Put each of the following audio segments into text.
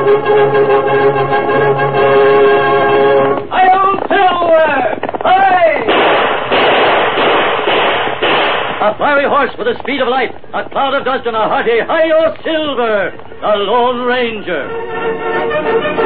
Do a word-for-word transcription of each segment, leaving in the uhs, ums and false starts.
Hi-yo, Silver! Hooray! A fiery horse with the speed of light, a cloud of dust, and a hearty Hi-yo, Silver, the Lone Ranger.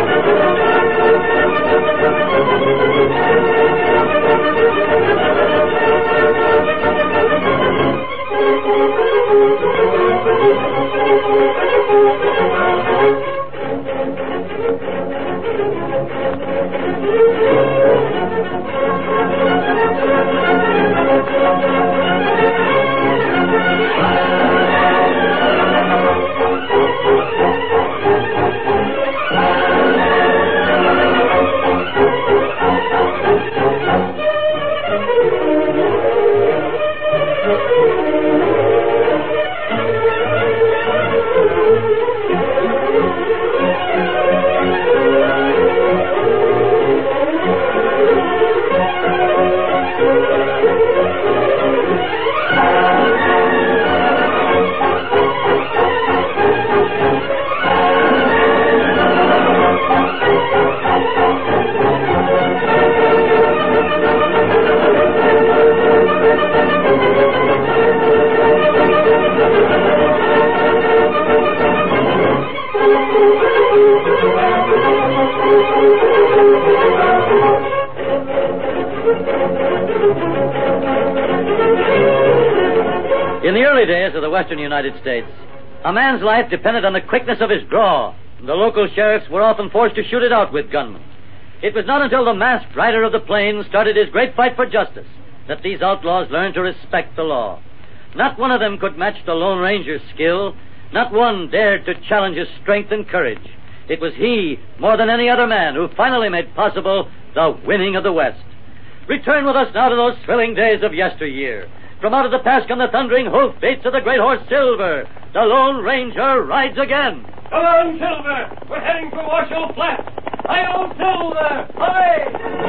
In the early days of the western United States, a man's life depended on the quickness of his draw. The local sheriffs were often forced to shoot it out with gunmen. It was not until the masked rider of the plains started his great fight for justice that these outlaws learned to respect the law. Not one of them could match the Lone Ranger's skill. Not one dared to challenge his strength and courage. It was he, more than any other man, who finally made possible the winning of the West. Return with us now to those thrilling days of yesteryear. From out of the past come the thundering hoofbeats of the great horse Silver. The Lone Ranger rides again. Come on, Silver. We're heading for Washoe Flats. Hi-yo, Silver! Hi!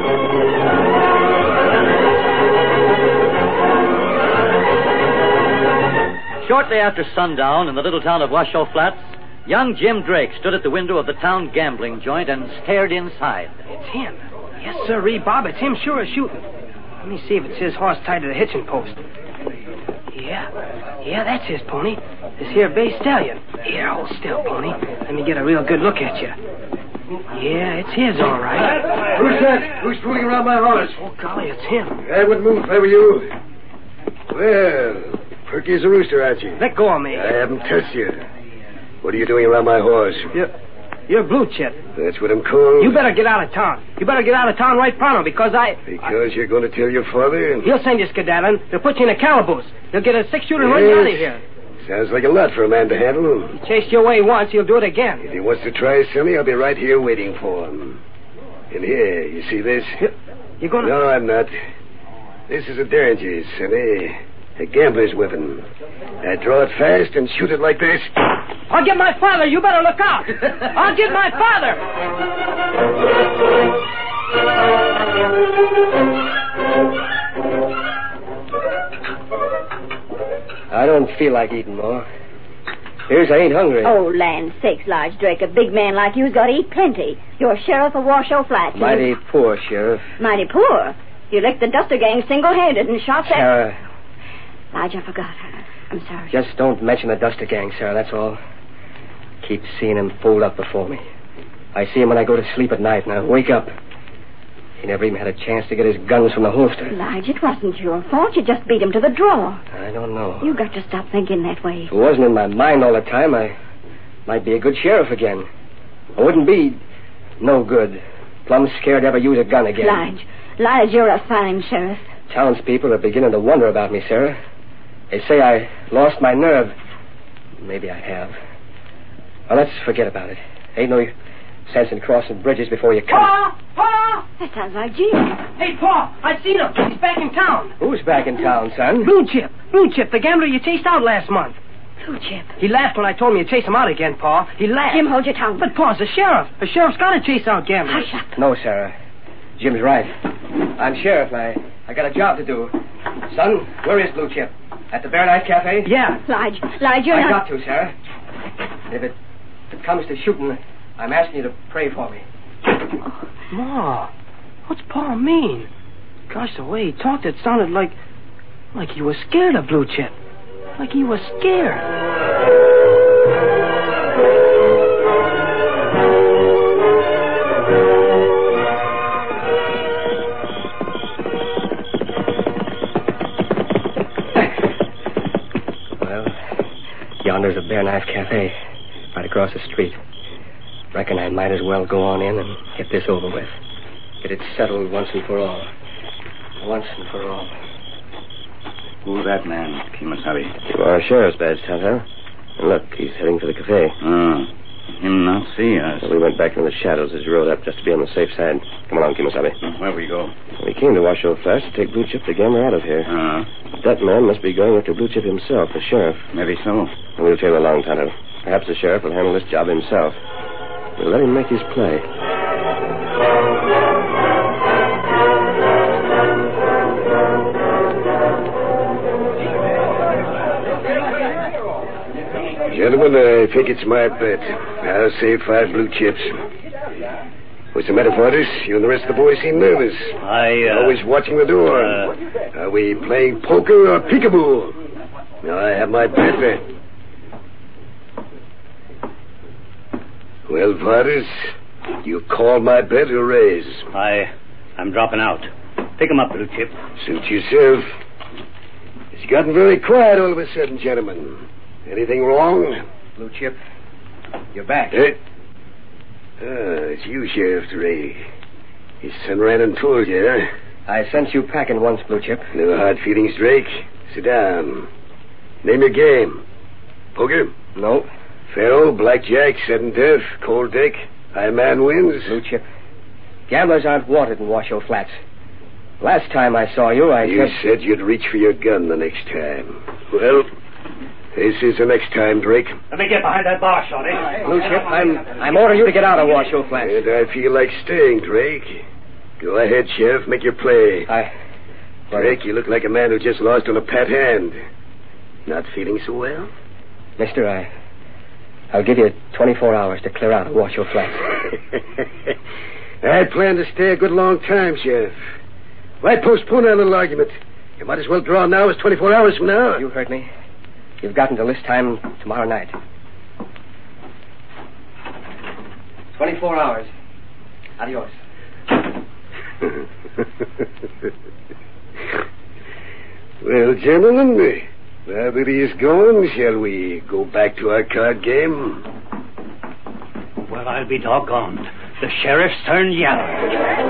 Shortly after sundown in the little town of Washoe Flats, young Jim Drake stood at the window of the town gambling joint and stared inside. It's him. Yes, sirree, Bob. It's him sure as shooting. Let me see if it's his horse tied to the hitching post. Yeah. Yeah, that's his pony. This here bay stallion. Here, hold still, pony. Let me get a real good look at you. Yeah, it's his, all right. Who's that? Who's fooling around my horse? Oh, golly, it's him. I wouldn't move if I were you. Well, perky as a rooster, aren't you? Let go of me. I haven't touched you. What are you doing around my horse? You're, you're Blue Chip. That's what I'm called? You better get out of town. You better get out of town right pronto, because I... Because I, you're going to tell your father? And... He'll send you skedaddling. They'll put you in a calaboose. They'll get a six-shooter and yes. run you out of here. Sounds like a lot for a man to handle. He chased you away once, he'll do it again. If he wants to try, Sonny, I'll be right here waiting for him. And here, you see this? You're going to... No, I'm not. This is a derringer, Sonny. A gambler's weapon. I draw it fast and shoot it like this. I'll get my father. You better look out. I'll get my father. I don't feel like eating more. Here's, I ain't hungry. Oh, land sakes, Large Drake. A big man like you's got to eat plenty. You're sheriff of Washoe Flats. Mighty you... poor, Sheriff. Mighty poor? You licked the Duster gang single-handed and shot that... Sarah. Lige, I forgot. I'm sorry. Just don't mention the Duster gang, Sarah, that's all. Keep seeing him fold up before me. I see him when I go to sleep at night, and I wake up. He never even had a chance to get his guns from the holster. Lige, it wasn't your fault. You just beat him to the draw. I don't know. You got to stop thinking that way. If it wasn't in my mind all the time, I might be a good sheriff again. I wouldn't be no good. Plumb scared to ever use a gun again. Lige, Lige, you're a fine sheriff. Townspeople are beginning to wonder about me, Sarah. They say I lost my nerve. Maybe I have. Well, let's forget about it. Ain't no sense in crossing bridges before you come. Pa! Pa! That sounds like Jim. Hey, Pa, I seen him. He's back in town. Who's back in town, son? Blue Chip. Blue Chip, the gambler you chased out last month. Blue Chip. He laughed when I told him you'd chase him out again, Pa. He laughed. Jim, hold your tongue. But Pa's a sheriff. A sheriff's got to chase out gamblers. Hush up. No, Sarah. Jim's right. I'm sheriff, and I, I got a job to do. Son, where is Blue Chip? At the Bear Knife Cafe? Yeah. Lige, Lige, you're I not... got to, Sarah. If it, if it comes to shooting, I'm asking you to pray for me. Ma, what's Pa mean? Gosh, the way he talked, it sounded like... like he was scared of Blue Chip. Like he was scared. Yonder's a Bear Knife Cafe, right across the street. Reckon I might as well go on in and get this over with. Get it settled once and for all. Once and for all. Who's that man, Kimasabi? You are a sheriff's badge, Tonto. And look, he's heading for the cafe. Oh, him not see us. Well, we went back into the shadows as you rode up just to be on the safe side. Come along, Kimasabi. Where we go? We came to Washoe Flats to take Blue Chip the gambler out of here. Uh, That man must be going after Blue Chip himself, the sheriff. maybe so. And we'll trail along, Tonto. Perhaps the sheriff will handle this job himself. We'll let him make his play. Gentlemen, I think it's my bet. I'll save five Blue Chips. What's the matter, Fortis? You and the rest of the boys seem nervous. I, uh... Always watching the door. Uh... Are we playing poker or peekaboo? Now, I have my bet there. Well, Fortis, you call my bet or raise? I... I'm dropping out. Pick him up, Blue Chip. Suit yourself. It's gotten very quiet all of a sudden, gentlemen. Anything wrong? Blue Chip, you're back. Eh? Ah, it's you, Sheriff Drake. His son ran and told you, huh? I sent you packing once, Blue Chip. No hard feelings, Drake. Sit down. Name your game. Poker? No. Faro, blackjack, sudden death, cold deck, high man wins. Blue Chip, gamblers aren't wanted in Washoe Flats. Last time I saw you, I You said... said you'd reach for your gun the next time. Well, this is the next time, Drake. Let me get behind that bar, Shorty. Blue Chip, I'm, I'm ordering you to get out of Washoe Flats. And I feel like staying, Drake. Go ahead, Sheriff, make your play. I... Drake, you look like a man who just lost on a pat hand. Not feeling so well? Mister, I... I'll give you twenty-four hours to clear out of Washoe Flats. I plan to stay a good long time, Sheriff. Why postpone our little argument? You might as well draw now as twenty-four hours from now. You heard me. You've got until this time tomorrow night. Twenty-four hours. Adios. Well, gentlemen, now that he is gone, shall we go back to our card game? Well, I'll be doggone. The sheriff's turned yellow.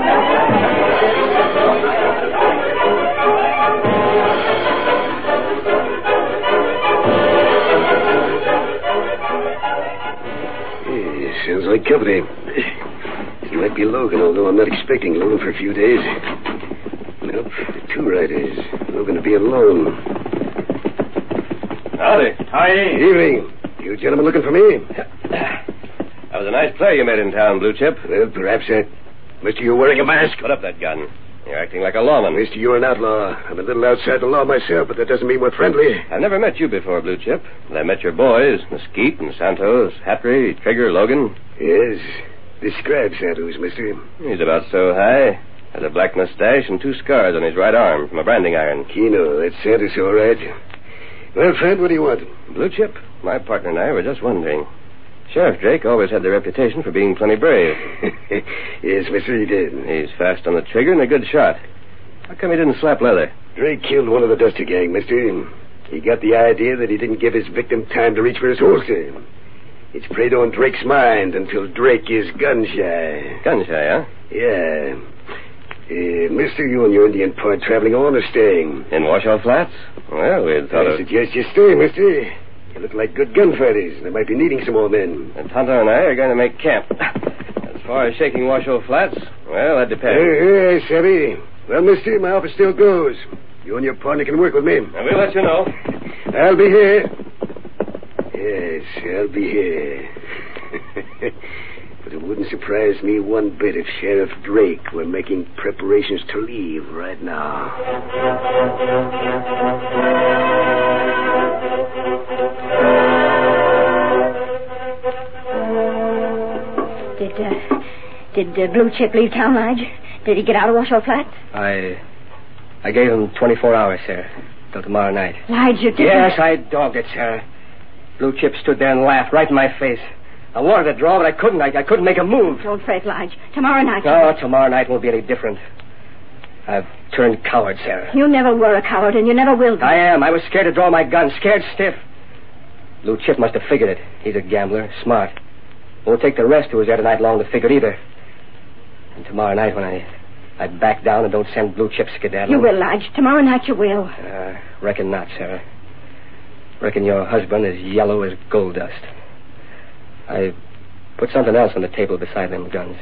Hey, sounds like company. It might be Logan, although I'm not expecting Logan for a few days. Nope, the two riders. Logan to be alone. Howdy. Hi. Evening. You gentlemen looking for me? That was a nice play you made in town, Blue Chip. Well, perhaps that. Mister, you're wearing a mask. Put up that gun. You're acting like a lawman. Mister, you're an outlaw. I'm a little outside the law myself, but that doesn't mean we're friendly. I've never met you before, Blue Chip. But I met your boys, Mesquite and Santos, Hatry, Trigger, Logan. Yes. Describe Santos, mister. He's about so high. Has a black mustache and two scars on his right arm from a branding iron. Keno, that's Santos, all right. Well, friend, what do you want? Blue Chip, my partner and I were just wondering. Sheriff Drake always had the reputation for being plenty brave. Yes, mister, he did. He's fast on the trigger and a good shot. How come he didn't slap leather? Drake killed one of the Duster gang, mister. He got the idea that he didn't give his victim time to reach for his holster. It's preyed on Drake's mind until Drake is gun-shy. Gun-shy, huh? Yeah. Uh, mister, you and your Indian part traveling on or staying? In Washoe Flats? Well, we thought I of... suggest you stay, mister. You look like good gunfighters. They might be needing some more men. And Tonto and I are going to make camp. As far as shaking Washoe Flats, well, that depends. Hey, hey, Savvy. Well, mister, my offer still goes. You and your partner can work with me. And we'll let you know. I'll be here. Yes, I'll be here. But it wouldn't surprise me one bit if Sheriff Drake were making preparations to leave right now. Did, uh, did uh, Blue Chip leave town, Lige? Did he get out of Washoe Flats? I... I gave him twenty-four hours, Sarah. Till tomorrow night. Lige, you didn't... Yes, I dogged it, Sarah. Blue Chip stood there and laughed right in my face. I wanted to draw, but I couldn't. I, I couldn't make a move. Don't fret, Lige. Tomorrow night... No, tomorrow night won't be any different. I've turned coward, Sarah. You never were a coward, and you never will be. I am. I was scared to draw my gun. Scared stiff. Blue Chip must have figured it. He's a gambler. Smart. Won't take the rest who was there tonight long to figure it either. And tomorrow night when I... I back down and don't send Blue Chip skedaddling. You will, Lige. Tomorrow night you will. Uh, reckon not, Sarah. Reckon your husband is yellow as gold dust. I put something else on the table beside them guns.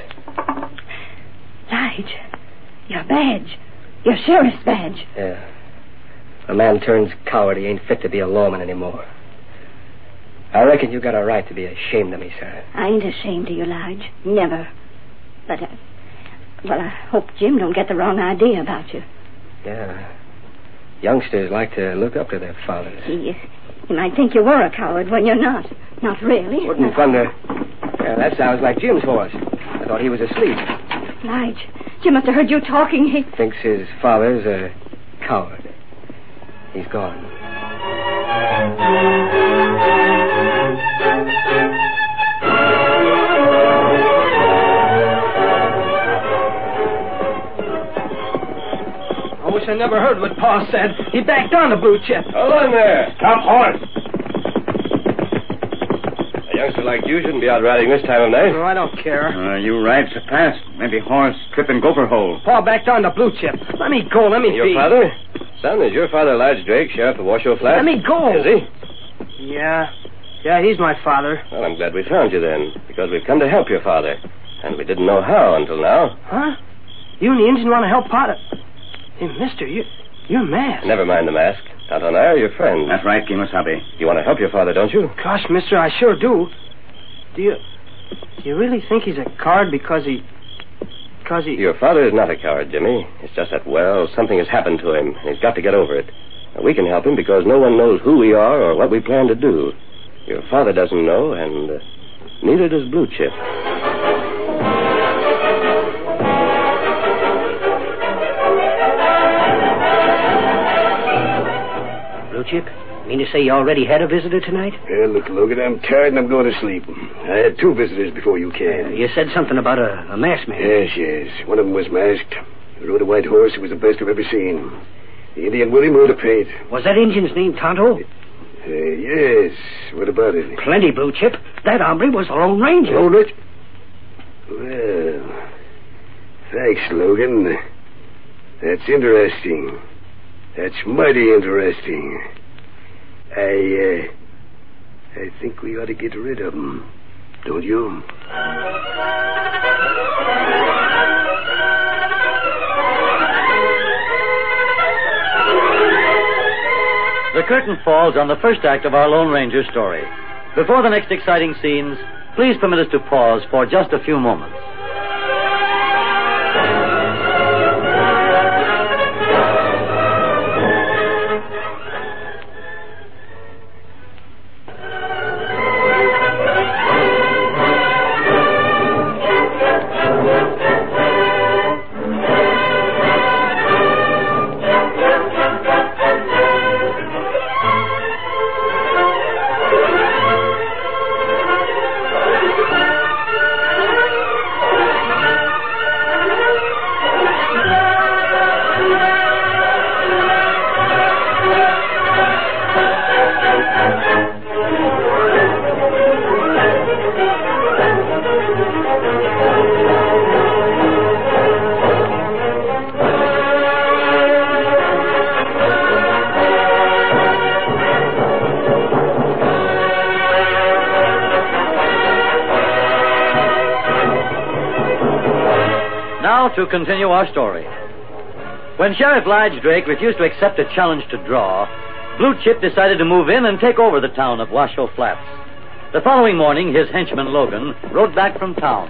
Lige, your badge. Your sheriff's badge. Yeah. A man turns coward, he ain't fit to be a lawman anymore. I reckon you got a right to be ashamed of me, Sarah. I ain't ashamed of you, Lige. Never. But, uh, well, I hope Jim don't get the wrong idea about you. Yeah. Youngsters like to look up to their fathers. He, he might think you were a coward when you're not. Not really. Wouldn't thunder. Yeah, that sounds like Jim's horse. I thought he was asleep. Lige, Jim must have heard you talking. He thinks his father's a coward. He's gone. I wish I never heard what Pa said. He backed on the Blue Chip. Hold on there. Stop, horse. A youngster like you shouldn't be out riding this time of night. Oh, I don't care. Uh, you ride so fast. Maybe horse trip in gopher hole. Pa backed on the Blue Chip. Let me go. Let me Your be. father? Son, is your father Lige Drake, sheriff of Washoe Flats? Let me go. Is he? Yeah. Yeah, he's my father. Well, I'm glad we found you then, because we've come to help your father. And we didn't know how until now. Huh? You and the engine want to help Potter? Hey, mister, you, you're mad. Never mind the mask. Tonto and I are your friends. That's right, Kimosabe. You want to help your father, don't you? Gosh, mister, I sure do. Do you... Do you really think he's a coward because he... Because he... Your father is not a coward, Jimmy. It's just that, well, something has happened to him, and he's got to get over it. Now, we can help him because no one knows who we are or what we plan to do. Your father doesn't know, and uh, neither does Blue Chip. Blue Chip, mean to say you already had a visitor tonight? Yeah, look, Logan, I'm tired and I'm going to sleep. I had two visitors before you came. Uh, you said something about a, a masked man. Yes, yes. One of them was masked. He rode a white horse who was the best I've ever seen. The Indian Willie rode a paint. Was that Indian's name Tonto? Uh, yes. What about it? Plenty, Blue Chip. That hombre was the Lone Ranger. Lone Ranger? Well, thanks, Logan. That's interesting. That's mighty interesting. I, uh, I think we ought to get rid of him. Don't you? The curtain falls on the first act of our Lone Ranger story. Before the next exciting scenes, please permit us to pause for just a few moments. Now to continue our story. When Sheriff Lige Drake refused to accept a challenge to draw, Blue Chip decided to move in and take over the town of Washoe Flats. The following morning, his henchman Logan rode back from town.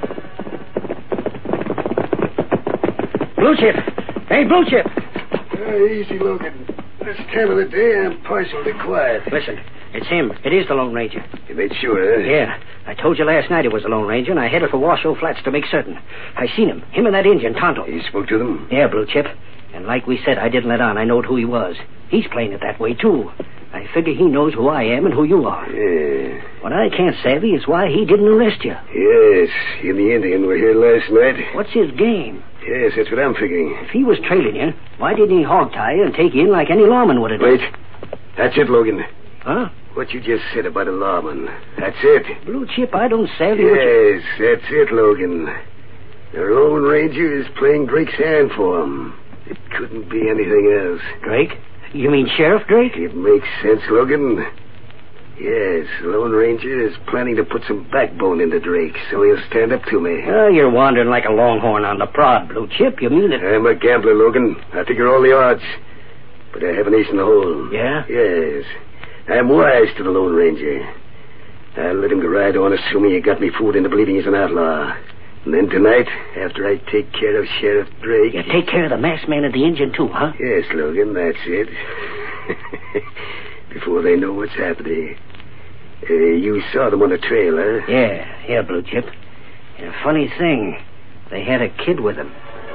Blue Chip! Hey, Blue Chip! Uh, easy, Logan. This time of the day, I'm partially quiet. Listen, It's him. It is the Lone Ranger. You made sure, huh? Yeah. I told you last night it was the Lone Ranger, and I headed for Washoe Flats to make certain. I seen him. Him and that Indian, Tonto. You spoke to them? Yeah, Blue Chip. And like we said, I didn't let on. I knowed who he was. He's playing it that way, too. I figure he knows who I am and who you are. Yeah. What I can't savvy is why he didn't arrest you. Yes, he and the Indian were here last night. What's his game? Yes, that's what I'm figuring. If he was trailing you, why didn't he hog tie you and take you in like any lawman would have done? Wait. That's it, Logan. Huh? What you just said about a lawman. That's it. Blue Chip, I don't savvy what you... Yes, that's it, Logan. The Lone Ranger is playing Drake's hand for him. It couldn't be anything else. Drake? You mean Sheriff Drake? It makes sense, Logan. Yes, the Lone Ranger is planning to put some backbone into Drake, so he'll stand up to me. Oh, you're wandering like a longhorn on the prod, Blue Chip. You mean it? I'm a gambler, Logan. I figure all the odds. But I have an ace in the hole. Yeah? Yes. I'm wise to the Lone Ranger. I'll let him go right on assuming he got me fooled into believing he's an outlaw. And then tonight, after I take care of Sheriff Drake... You take care of the masked man and the Indian, too, huh? Yes, Logan, that's it. Before they know what's happening. Uh, you saw them on the trail, huh? Yeah, yeah, Blue Chip. And a funny thing, they had a kid with them.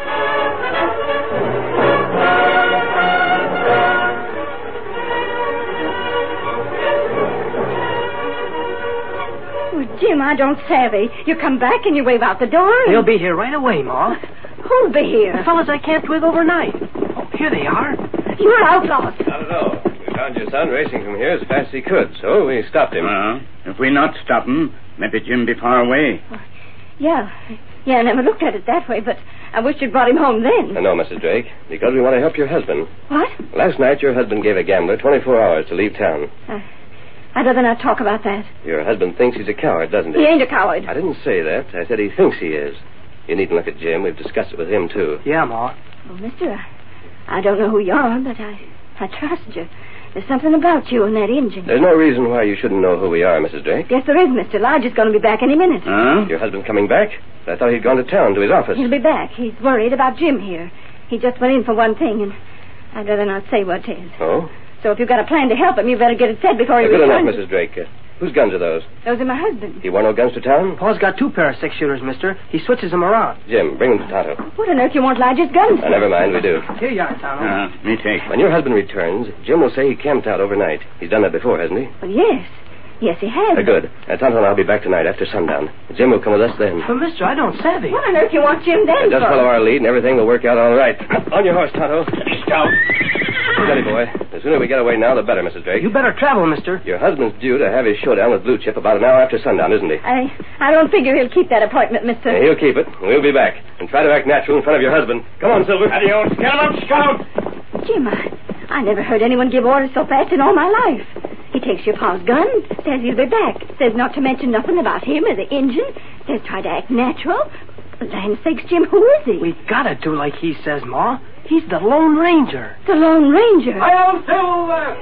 Jim, I don't savvy. You come back and you wave out the door. And... They'll be here right away, Ma. Who'll be here? The fellas I camped with overnight. Oh, here they are. You're outlaws. Not at all. We found your son racing from here as fast as he could, so we stopped him. Uh, if we not stop him, maybe Jim be far away. Yeah. Yeah, I never looked at it that way, but I wish you'd brought him home then. Uh, no, Missus Drake, because we want to help your husband. What? Last night, your husband gave a gambler twenty-four hours to leave town. Uh, I'd rather not talk about that. Your husband thinks he's a coward, doesn't he? He ain't a coward. I didn't say that. I said he thinks he is. You needn't look at Jim. We've discussed it with him, too. Yeah, Ma. Well, mister, I don't know who you are, but I, I trust you. There's something about you and that engine. There's no reason why you shouldn't know who we are, Missus Drake. Yes, there is, mister. Elijah's going to be back any minute. Huh? Your husband coming back? I thought he'd gone to town, to his office. He'll be back. He's worried about Jim here. He just went in for one thing, and I'd rather not say what it is. Oh? So if you've got a plan to help him, you better get it said before he Uh, good enough, returns. Missus Drake. Uh, whose guns are those? Those are my husband's. He wore no guns to town? Paul's got two pair of six-shooters, mister. He switches them around. Jim, bring them to Tonto. What on earth you want Elijah's guns Uh, for? never mind, we do. Here you are, Tonto. Uh, me take. When your husband returns, Jim will say he camped out overnight. He's done that before, hasn't he? Well, yes. Yes, he has. Uh, good. Uh, Tonto and I'll be back tonight after sundown. Jim will come with us then. But, mister, I don't savvy. What on earth you want Jim then Uh, just for? follow our lead and everything will work out all right. On your horse, Tonto. Scout. Steady, boy. The sooner we get away now, the better, Missus Drake. You better travel, mister. Your husband's due to have his showdown with Blue Chip about an hour after sundown, isn't he? I I don't figure he'll keep that appointment, mister. Uh, he'll keep it. We'll be back. And try to act natural in front of your husband. Come on, Silver. Adios. Get him up, Scout. Jim, I, I never heard anyone give orders so fast in all my life. He takes your pa's gun, says he'll be back, says not to mention nothing about him or the engine, says try to act natural. Land sakes, Jim, who is he? We gotta do like he says, Ma. He's the Lone Ranger. The Lone Ranger. Hi-yo, Silver!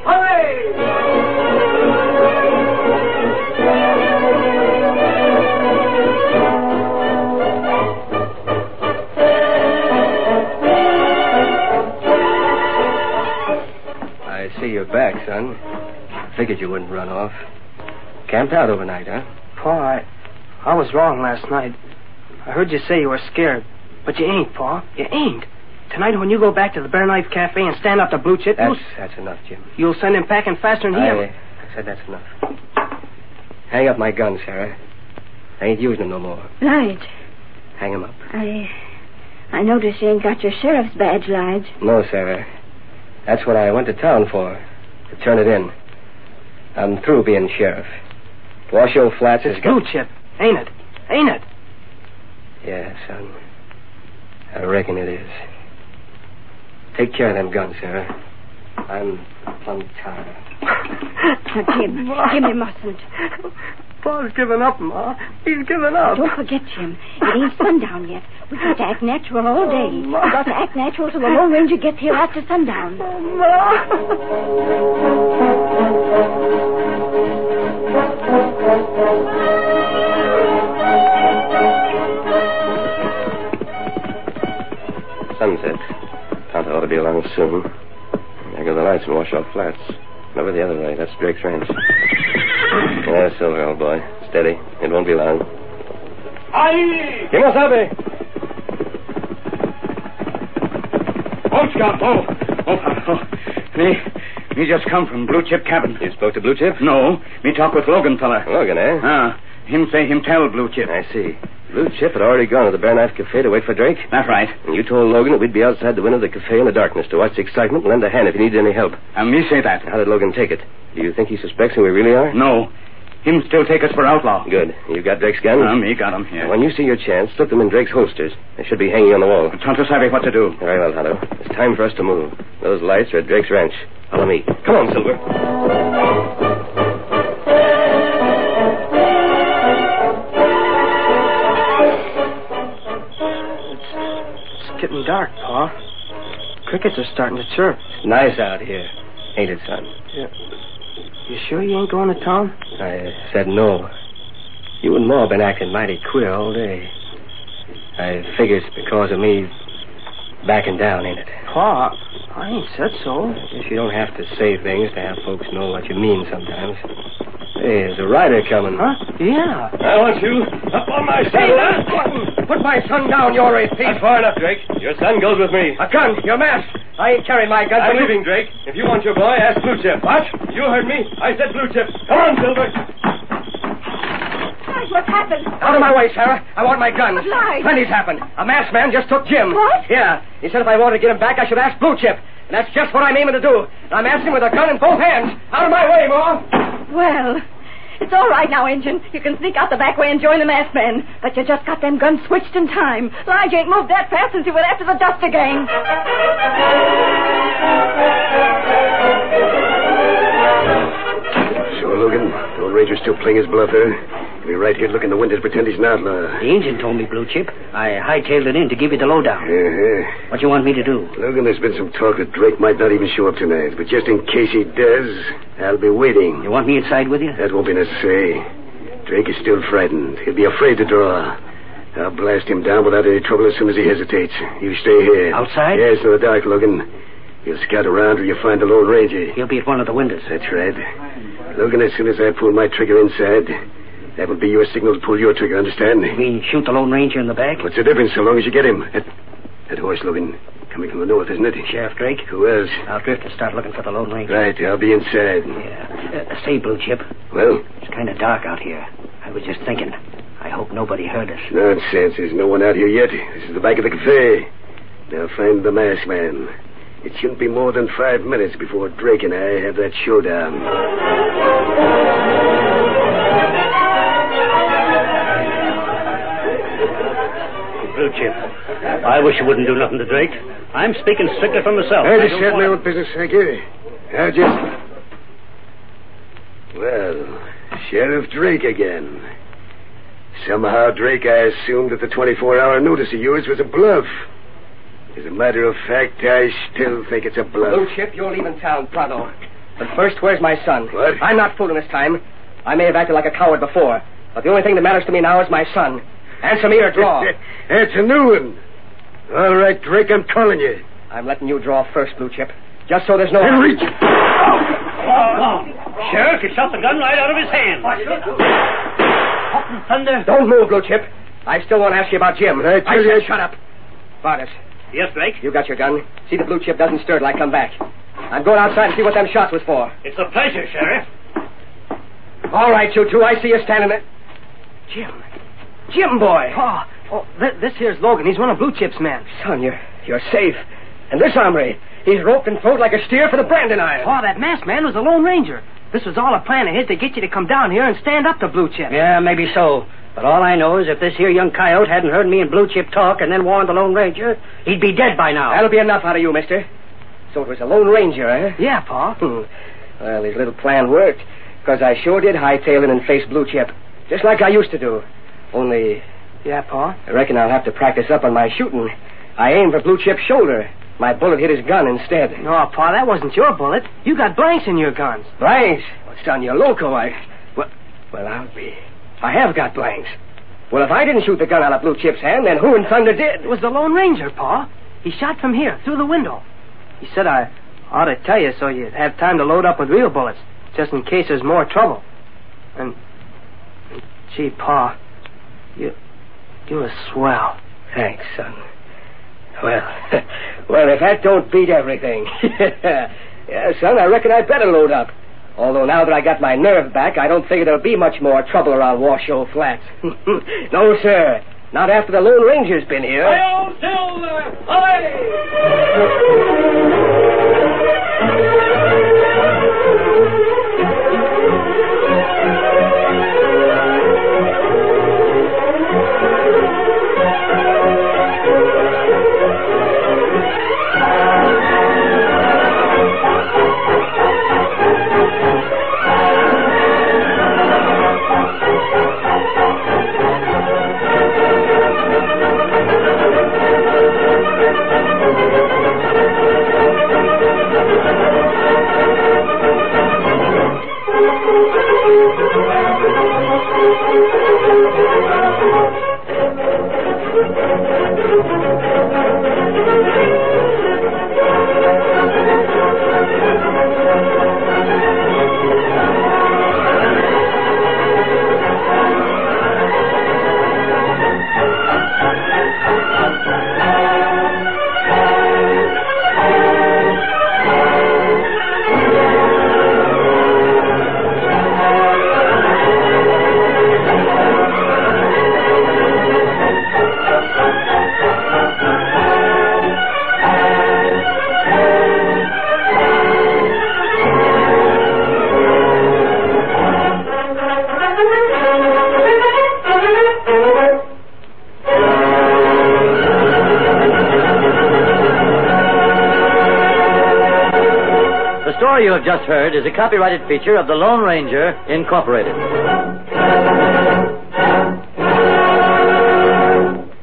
Hooray! I see you're back, son. Figured you wouldn't run off. Camped out overnight, huh? Pa, I, I was wrong last night. I heard you say you were scared. But you ain't, Pa. You ain't. Tonight when you go back to the Bear Knife Cafe and stand up to Blue Chip, That's, you'll, that's enough, Jim. you'll send him packing faster than he I, ever... I said that's enough. Hang up my gun, Sarah. I ain't using them no more. Lige, Hang them up. I... I notice you ain't got your sheriff's badge, Lige. No, Sarah. That's what I went to town for. To turn it in. I'm through being sheriff. Washoe Flats has It's got... Blue Chip, ain't it? Ain't it? Yeah, son. I reckon it is. Take care of them guns, Sarah. I'm plumb tired. Now, Jim, Jim, you mustn't. Pa's given up, Ma. He's given up. Don't forget, Jim. It ain't sundown yet. We've got to act natural all day. Oh, Ma. We've got to act natural till the Lone Ranger gets here after sundown. Sunset. Tonto ought to be along soon. There go the lights in Washoe Flats. Over the other way. That's Drake's ranch. Yeah, Silver, old boy. Steady. It won't be long. Aye! ¿Qué más sabe? Oh, Scout, oh. Oh, oh. Me, me just come from Blue Chip cabin. You spoke to Blue Chip? No, me talk with Logan fella. Logan, eh? Ah, him say him tell Blue Chip. I see. Blue Chip had already gone to the Bare Knife Cafe to wait for Drake? That's right. And you told Logan that we'd be outside the window of the cafe in the darkness to watch the excitement and lend a hand if he needed any help. And me say that. How did Logan take it? Do you think he suspects who we really are? No. Him still take us for outlaw. Good. You got Drake's gun? Uh, me got him, yeah. When you see your chance, slip them in Drake's holsters. They should be hanging on the wall. Tonto savvy what to do. Very well, Tonto. It's time for us to move. Those lights are at Drake's ranch. Follow me. Come on, Silver. It's getting dark, Pa. Crickets are starting to chirp. It's nice out here, ain't it, son? Yeah. You sure you ain't going to town? I said no. You and Ma been acting mighty queer all day. I figure it's because of me backing down, ain't it? Pa, I ain't said so. I guess you don't have to say things to have folks know what you mean sometimes. Hey, there's a rider coming. Huh? Yeah. I want you up on my saddle. Hey, put my son down, you're a thief. That's far enough, Drake. Your son goes with me. A gun, your mask. I ain't carrying my gun. I'm leaving, Drake. If you want your boy, ask Blue Chip. What? You heard me. I said Blue Chip. Come on, Silver. Lige, what's happened? Out of my way, Sarah. I want my gun. But, Lige. Plenty's happened. A masked man just took Jim. What? Yeah. He said if I wanted to get him back, I should ask Blue Chip. And that's just what I'm aiming to do. And I'm asking with a gun in both hands. Out of my way, Ma. Well, it's all right now, Injun. You can sneak out the back way and join the masked men. But you just got them guns switched in time. Lige ain't moved that fast since he went after the Duster gang. So, Logan, the old ranger's still playing his bluff, huh? He'll be right here looking in the windows, pretend he's an outlaw. The Injun told me, Blue Chip. I hightailed it in to give you the lowdown. Uh-huh. What you want me to do? Logan, there's been some talk that Drake might not even show up tonight. But just in case he does, I'll be waiting. You want me inside with you? That won't be necessary. Drake is still frightened. He'll be afraid to draw. I'll blast him down without any trouble as soon as he hesitates. You stay here. Outside? Yes, in the dark, Logan. You'll scout around till you find the Lone Ranger. He'll be at one of the windows. That's right. Logan, as soon as I pull my trigger inside, that will be your signal to pull your trigger, understand? You mean shoot the Lone Ranger in the back? What's the difference so long as you get him? That, that horse, Logan, coming from the north, isn't it? Sheriff Drake? Who else? I'll drift and start looking for the Lone Ranger. Right, I'll be inside. Yeah. Uh, say, Blue Chip. Well? It's kind of dark out here. I was just thinking. I hope nobody heard us. Nonsense. There's no one out here yet. This is the back of the cafe. Now find the masked man. It shouldn't be more than five minutes before Drake and I have that showdown. Blue Chip, I wish you wouldn't do nothing to Drake. I'm speaking strictly for myself. I I just don't had my want- own business, thank you. I'll just... Well, Sheriff Drake again. Somehow, Drake, I assumed that the twenty-four hour notice of yours was a bluff. As a matter of fact, I still think it's a bluff. Blue Chip, you're leaving town pronto. But first, where's my son? What? I'm not fooling this time. I may have acted like a coward before, but the only thing that matters to me now is my son. Answer me or draw. That's a new one. All right, Drake, I'm calling you. I'm letting you draw first, Blue Chip. Just so there's no... Then reach. Oh, Sheriff, he shot the gun right out of his hand. What in thunder? Don't move, Blue Chip. I still want to ask you about Jim. I tell I you... said shut up. Vargas, Yes, Drake? you got your gun. See the Blue Chip doesn't stir till I come back. I'm going outside to see what them shots was for. It's a pleasure, Sheriff. All right, you two. I see you standing there. Jim. Jim, boy. Pa, oh, th- this here's Logan. He's one of Blue Chip's men. Son, you're, you're safe. And this hombre, he's roped and thrown like a steer for the branding iron. Pa, that masked man was the Lone Ranger. This was all a plan of his to get you to come down here and stand up to Blue Chip. Yeah, maybe so. But all I know is if this here young coyote hadn't heard me and Blue Chip talk and then warned the Lone Ranger, he'd be dead by now. That'll be enough out of you, mister. So it was a Lone Ranger, eh? Yeah, Pa. Hmm. Well, his little plan worked, because I sure did hightail in and face Blue Chip, just like I used to do. Only, Yeah, Pa. I reckon I'll have to practice up on my shooting. I aimed for Blue Chip's shoulder. My bullet hit his gun instead. No, Pa, that wasn't your bullet. You got blanks in your guns. Blanks? Well, son, you're loco. I... Well, well, I'll be... I have got blanks. Well, if I didn't shoot the gun out of Blue Chip's hand, then who in thunder did? It was the Lone Ranger, Pa. He shot from here, through the window. He said I ought to tell you so you'd have time to load up with real bullets, just in case there's more trouble. And, and gee, Pa, you, you're a swell. Thanks, son. Well, well, if that don't beat everything. Yeah, son, I reckon I'd better load up. Although now that I got my nerve back, I don't figure there'll be much more trouble around Washoe Flats. No, sir. Not after the Lone Ranger's been here. Hi-yo, Silver! Hi! The story you have just heard is a copyrighted feature of the Lone Ranger, Incorporated.